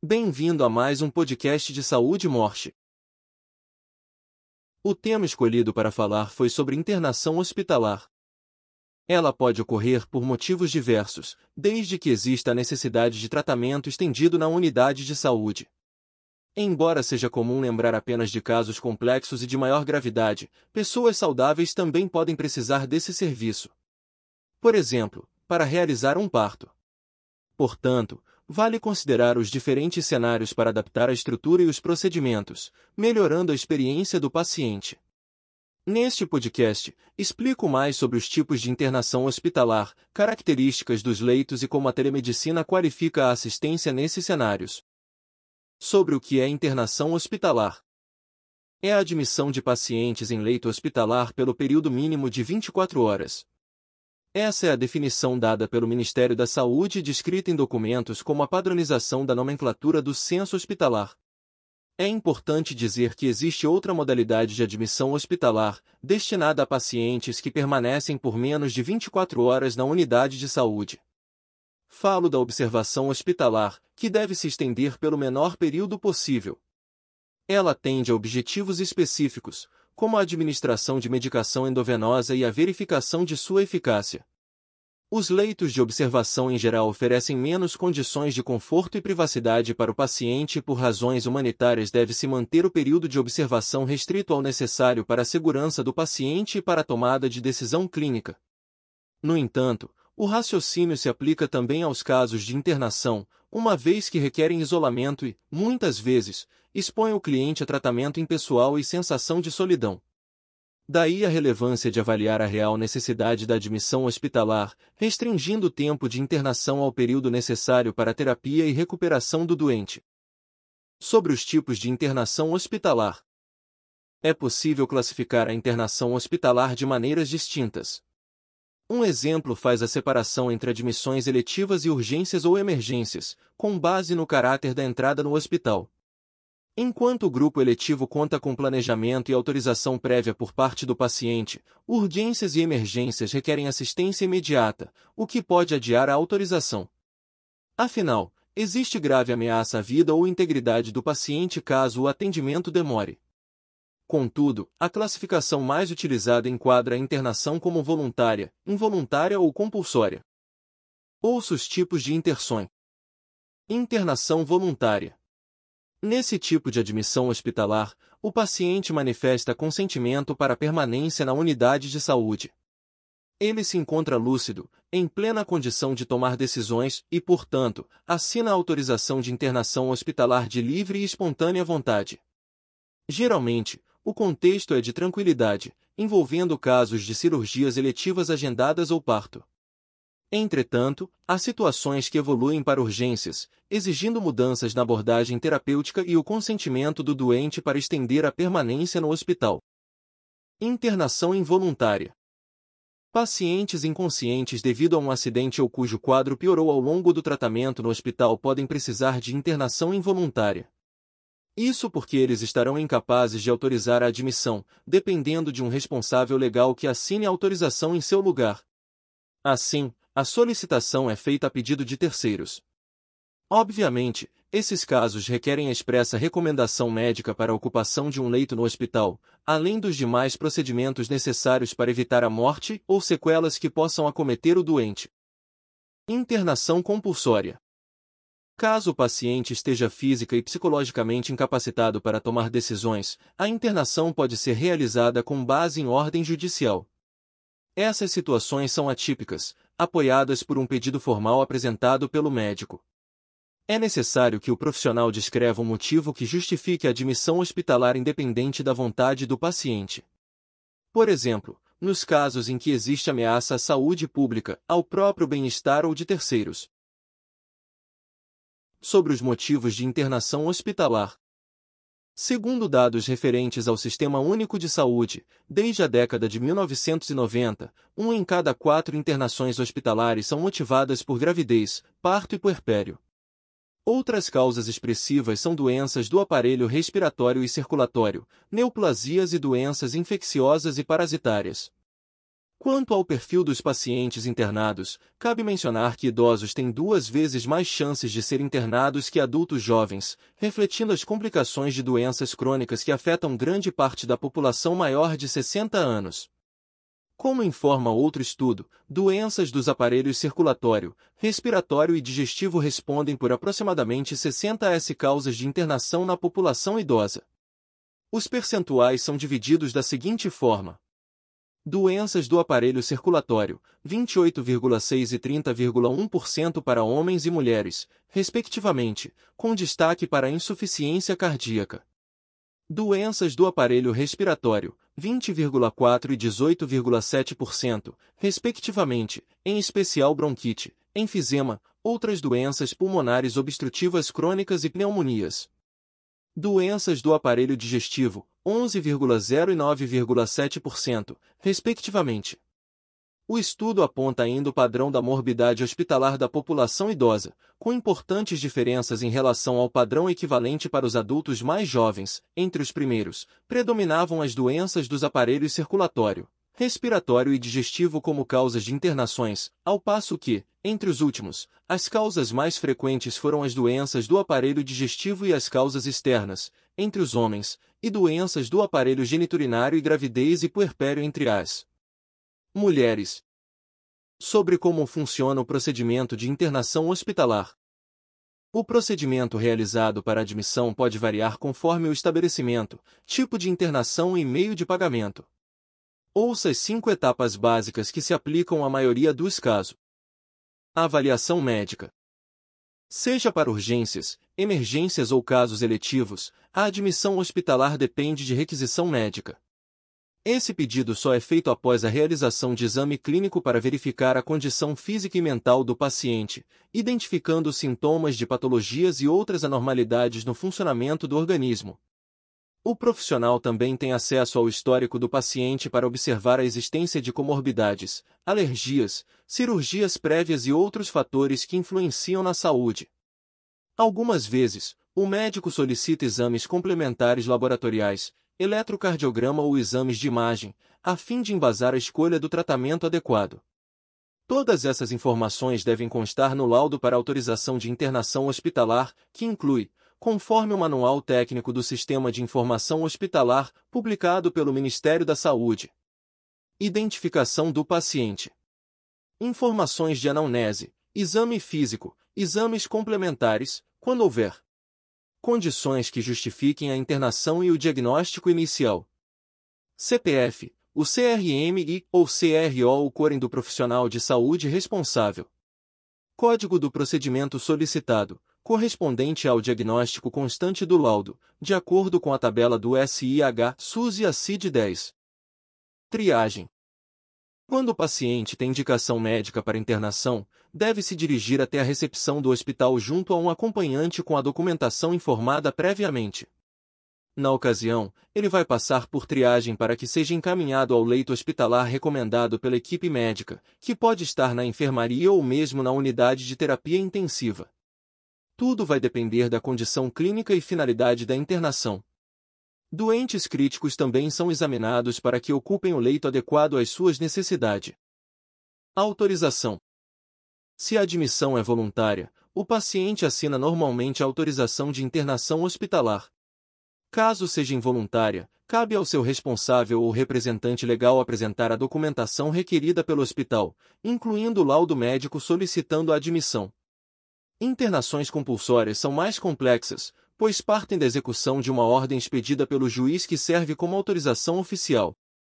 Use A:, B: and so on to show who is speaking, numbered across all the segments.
A: Bem-vindo a mais um podcast de saúde e morte. O tema escolhido para falar foi sobre internação hospitalar. Ela pode ocorrer por motivos diversos, desde que exista a necessidade de tratamento estendido na unidade de saúde. Embora seja comum lembrar apenas de casos complexos e de maior gravidade, pessoas saudáveis também podem precisar desse serviço. Por exemplo, para realizar um parto. Portanto, vale considerar os diferentes cenários para adaptar a estrutura e os procedimentos, melhorando a experiência do paciente. Neste podcast, explico mais sobre os tipos de internação hospitalar, características dos leitos e como a telemedicina qualifica a assistência nesses cenários. Sobre o que é internação hospitalar. É a admissão de pacientes em leito hospitalar pelo período mínimo de 24 horas. Essa é a definição dada pelo Ministério da Saúde e descrita em documentos como a padronização da nomenclatura do censo hospitalar. É importante dizer que existe outra modalidade de admissão hospitalar, destinada a pacientes que permanecem por menos de 24 horas na unidade de saúde. Falo da observação hospitalar, que deve se estender pelo menor período possível. Ela atende a objetivos específicos, como a administração de medicação endovenosa e a verificação de sua eficácia. Os leitos de observação em geral oferecem menos condições de conforto e privacidade para o paciente e por razões humanitárias deve-se manter o período de observação restrito ao necessário para a segurança do paciente e para a tomada de decisão clínica. No entanto, o raciocínio se aplica também aos casos de internação, uma vez que requerem isolamento e, muitas vezes, expõem o cliente a tratamento impessoal e sensação de solidão. Daí a relevância de avaliar a real necessidade da admissão hospitalar, restringindo o tempo de internação ao período necessário para a terapia e recuperação do doente. Sobre os tipos de internação hospitalar. É possível classificar a internação hospitalar de maneiras distintas. Um exemplo faz a separação entre admissões eletivas e urgências ou emergências, com base no caráter da entrada no hospital. Enquanto o grupo eletivo conta com planejamento e autorização prévia por parte do paciente, urgências e emergências requerem assistência imediata, o que pode adiar a autorização. Afinal, existe grave ameaça à vida ou integridade do paciente caso o atendimento demore. Contudo, a classificação mais utilizada enquadra a internação como voluntária, involuntária ou compulsória. Ouça os tipos de interções. Internação voluntária. Nesse tipo de admissão hospitalar, o paciente manifesta consentimento para permanência na unidade de saúde. Ele se encontra lúcido, em plena condição de tomar decisões e, portanto, assina a autorização de internação hospitalar de livre e espontânea vontade. Geralmente, o contexto é de tranquilidade, envolvendo casos de cirurgias eletivas agendadas ou parto. Entretanto, há situações que evoluem para urgências, exigindo mudanças na abordagem terapêutica e o consentimento do doente para estender a permanência no hospital. Internação involuntária. Pacientes inconscientes devido a um acidente ou cujo quadro piorou ao longo do tratamento no hospital podem precisar de internação involuntária. Isso porque eles estarão incapazes de autorizar a admissão, dependendo de um responsável legal que assine a autorização em seu lugar. Assim, a solicitação é feita a pedido de terceiros. Obviamente, esses casos requerem a expressa recomendação médica para a ocupação de um leito no hospital, além dos demais procedimentos necessários para evitar a morte ou sequelas que possam acometer o doente. Internação compulsória. Caso o paciente esteja física e psicologicamente incapacitado para tomar decisões, a internação pode ser realizada com base em ordem judicial. Essas situações são atípicas, apoiadas por um pedido formal apresentado pelo médico. É necessário que o profissional descreva um motivo que justifique a admissão hospitalar independente da vontade do paciente. Por exemplo, nos casos em que existe ameaça à saúde pública, ao próprio bem-estar ou de terceiros. Sobre os motivos de internação hospitalar. Segundo dados referentes ao Sistema Único de Saúde, desde a década de 1990, 1 em cada 4 internações hospitalares são motivadas por gravidez, parto e puerpério. Outras causas expressivas são doenças do aparelho respiratório e circulatório, neoplasias e doenças infecciosas e parasitárias. Quanto ao perfil dos pacientes internados, cabe mencionar que idosos têm 2 vezes mais chances de ser internados que adultos jovens, refletindo as complicações de doenças crônicas que afetam grande parte da população maior de 60 anos. Como informa outro estudo, doenças dos aparelhos circulatório, respiratório e digestivo respondem por aproximadamente 60 causas de internação na população idosa. Os percentuais são divididos da seguinte forma: doenças do aparelho circulatório, 28,6% e 30,1% para homens e mulheres, respectivamente, com destaque para a insuficiência cardíaca. Doenças do aparelho respiratório, 20,4% e 18,7%, respectivamente, em especial bronquite, enfisema, outras doenças pulmonares obstrutivas crônicas e pneumonias. Doenças do aparelho digestivo, 11,0% e 9,7%, respectivamente. O estudo aponta ainda o padrão da morbidade hospitalar da população idosa, com importantes diferenças em relação ao padrão equivalente para os adultos mais jovens. Entre os primeiros, predominavam as doenças dos aparelhos circulatório, respiratório e digestivo como causas de internações, ao passo que, entre os últimos, as causas mais frequentes foram as doenças do aparelho digestivo e as causas externas, entre os homens, e doenças do aparelho geniturinário e gravidez e puerpério entre as mulheres. Sobre como funciona o procedimento de internação hospitalar. O procedimento realizado para admissão pode variar conforme o estabelecimento, tipo de internação e meio de pagamento. Ouça as 5 etapas básicas que se aplicam à maioria dos casos. A avaliação médica. Seja para urgências, emergências ou casos eletivos, a admissão hospitalar depende de requisição médica. Esse pedido só é feito após a realização de exame clínico para verificar a condição física e mental do paciente, identificando sintomas de patologias e outras anormalidades no funcionamento do organismo. O profissional também tem acesso ao histórico do paciente para observar a existência de comorbidades, alergias, cirurgias prévias e outros fatores que influenciam na saúde. Algumas vezes, o médico solicita exames complementares laboratoriais, eletrocardiograma ou exames de imagem, a fim de embasar a escolha do tratamento adequado. Todas essas informações devem constar no laudo para autorização de internação hospitalar, que inclui, conforme o Manual Técnico do Sistema de Informação Hospitalar, publicado pelo Ministério da Saúde. Identificação do paciente. Informações de anamnese, exame físico, exames complementares, quando houver. Condições que justifiquem a internação e o diagnóstico inicial. CPF, o CRM e ou CRO o corem do profissional de saúde responsável. Código do procedimento solicitado, correspondente ao diagnóstico constante do laudo, de acordo com a tabela do SIH-SUS e a CID-10. Triagem. Quando o paciente tem indicação médica para internação, deve-se dirigir até a recepção do hospital junto a um acompanhante com a documentação informada previamente. Na ocasião, ele vai passar por triagem para que seja encaminhado ao leito hospitalar recomendado pela equipe médica, que pode estar na enfermaria ou mesmo na unidade de terapia intensiva. Tudo vai depender da condição clínica e finalidade da internação. Doentes críticos também são examinados para que ocupem o leito adequado às suas necessidades. Autorização. Se a admissão é voluntária, o paciente assina normalmente a autorização de internação hospitalar. Caso seja involuntária, cabe ao seu responsável ou representante legal apresentar a documentação requerida pelo hospital, incluindo o laudo médico solicitando a admissão. Internações compulsórias são mais complexas, pois partem da execução de uma ordem expedida pelo juiz que serve como autorização oficial.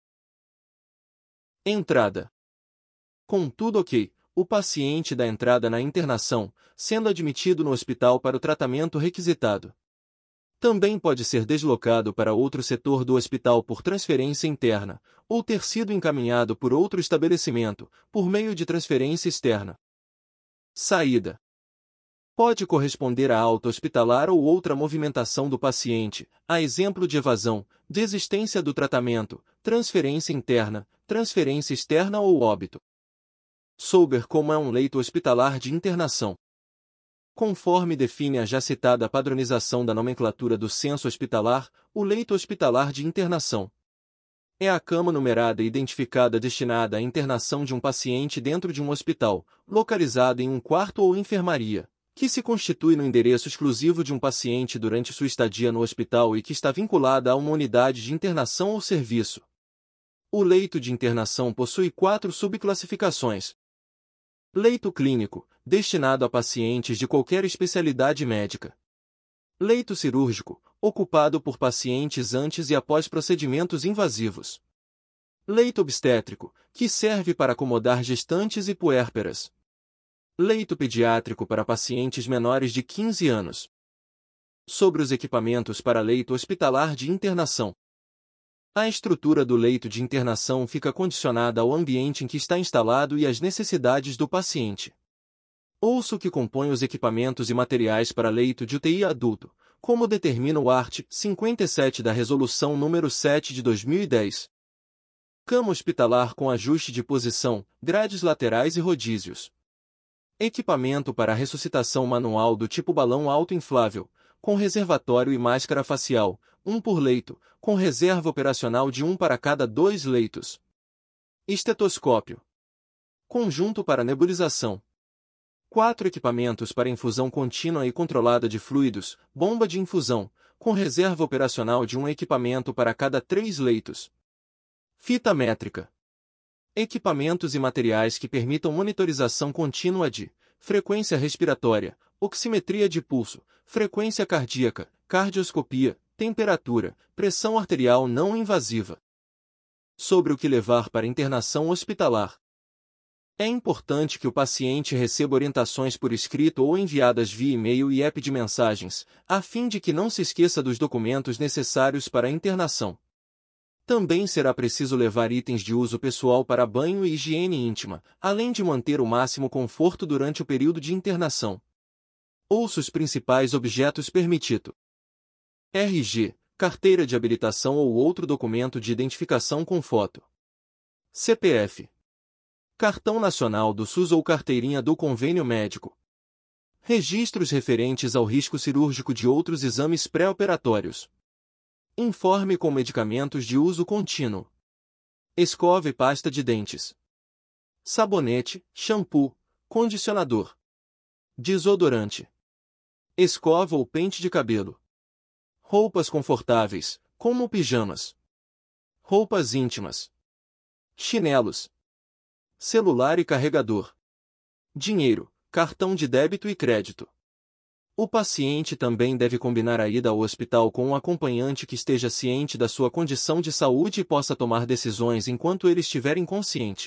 A: Entrada. Contudo, o paciente dá entrada na internação, sendo admitido no hospital para o tratamento requisitado. Também pode ser deslocado para outro setor do hospital por transferência interna, ou ter sido encaminhado por outro estabelecimento, por meio de transferência externa. Saída. Pode corresponder a alta hospitalar ou outra movimentação do paciente, a exemplo de evasão, desistência do tratamento, transferência interna, transferência externa ou óbito. Souber como é um leito hospitalar de internação. Conforme define a já citada padronização da nomenclatura do censo hospitalar, o leito hospitalar de internação É a cama numerada e identificada destinada à internação de um paciente dentro de um hospital, localizado em um quarto ou enfermaria, que se constitui no endereço exclusivo de um paciente durante sua estadia no hospital e que está vinculada a uma unidade de internação ou serviço. O leito de internação possui 4 subclassificações. Leito clínico, destinado a pacientes de qualquer especialidade médica. Leito cirúrgico, ocupado por pacientes antes e após procedimentos invasivos. Leito obstétrico, que serve para acomodar gestantes e puérperas. Leito pediátrico para pacientes menores de 15 anos. Sobre os equipamentos para leito hospitalar de internação. A estrutura do leito de internação fica condicionada ao ambiente em que está instalado e às necessidades do paciente. Ouço que compõe os equipamentos e materiais para leito de UTI adulto, como determina o art. 57 da Resolução nº 7 de 2010. Cama hospitalar com ajuste de posição, grades laterais e rodízios. Equipamento para ressuscitação manual do tipo balão autoinflável, com reservatório e máscara facial, 1 por leito, com reserva operacional de 1 para cada 2 leitos. Estetoscópio. Conjunto para nebulização. 4 equipamentos para infusão contínua e controlada de fluidos, bomba de infusão, com reserva operacional de 1 equipamento para cada 3 leitos. Fita métrica. Equipamentos e materiais que permitam monitorização contínua de frequência respiratória, oximetria de pulso, frequência cardíaca, cardioscopia, temperatura, pressão arterial não invasiva. Sobre o que levar para internação hospitalar. É importante que o paciente receba orientações por escrito ou enviadas via e-mail e app de mensagens, a fim de que não se esqueça dos documentos necessários para a internação. Também será preciso levar itens de uso pessoal para banho e higiene íntima, além de manter o máximo conforto durante o período de internação. Ouça os principais objetos permitidos. RG, carteira de habilitação ou outro documento de identificação com foto. CPF. Cartão Nacional do SUS ou carteirinha do convênio médico. Registros referentes ao risco cirúrgico de outros exames pré-operatórios. Informe com medicamentos de uso contínuo. Escova e pasta de dentes. Sabonete, shampoo, condicionador. Desodorante. Escova ou pente de cabelo. Roupas confortáveis, como pijamas. Roupas íntimas. Chinelos. Celular e carregador. Dinheiro, cartão de débito e crédito. O paciente também deve combinar a ida ao hospital com um acompanhante que esteja ciente da sua condição de saúde e possa tomar decisões enquanto ele estiver inconsciente.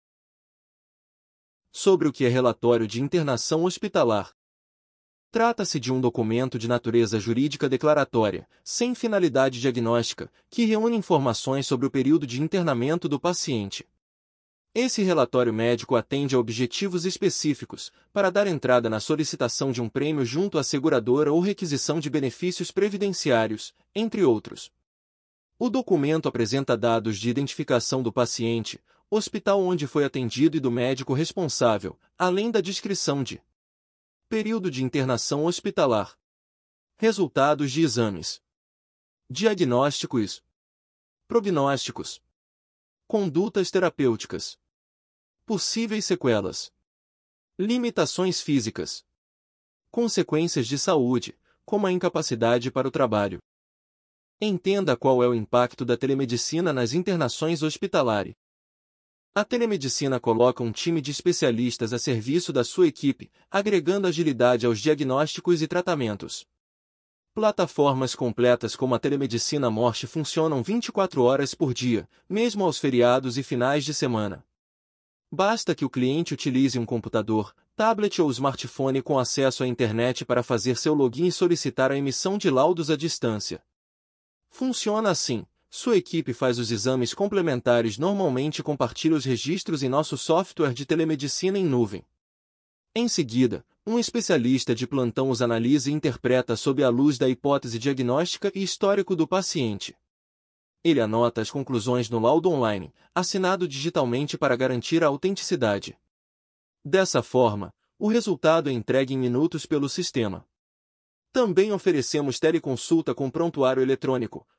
A: Sobre o que é relatório de internação hospitalar. Trata-se de um documento de natureza jurídica declaratória, sem finalidade diagnóstica, que reúne informações sobre o período de internamento do paciente. Esse relatório médico atende a objetivos específicos, para dar entrada na solicitação de um prêmio junto à seguradora ou requisição de benefícios previdenciários, entre outros. O documento apresenta dados de identificação do paciente, hospital onde foi atendido e do médico responsável, além da descrição de período de internação hospitalar, resultados de exames, diagnósticos, prognósticos, condutas terapêuticas, possíveis sequelas, limitações físicas, consequências de saúde, como a incapacidade para o trabalho. Entenda qual é o impacto da telemedicina nas internações hospitalares. A telemedicina coloca um time de especialistas a serviço da sua equipe, agregando agilidade aos diagnósticos e tratamentos. Plataformas completas como a telemedicina Morte funcionam 24 horas por dia, mesmo aos feriados e finais de semana. Basta que o cliente utilize um computador, tablet ou smartphone com acesso à internet para fazer seu login e solicitar a emissão de laudos à distância. Funciona assim: sua equipe faz os exames complementares normalmente e compartilha os registros em nosso software de telemedicina em nuvem. Em seguida, um especialista de plantão os analisa e interpreta sob a luz da hipótese diagnóstica e histórico do paciente. Ele anota as conclusões no laudo online, assinado digitalmente para garantir a autenticidade. Dessa forma, o resultado é entregue em minutos pelo sistema. Também oferecemos teleconsulta com prontuário eletrônico,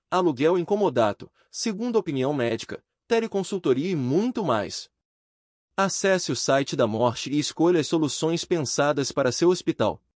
A: aluguel incomodato, segunda opinião médica, teleconsultoria e muito mais. Acesse o site da Morte e escolha as soluções pensadas para seu hospital.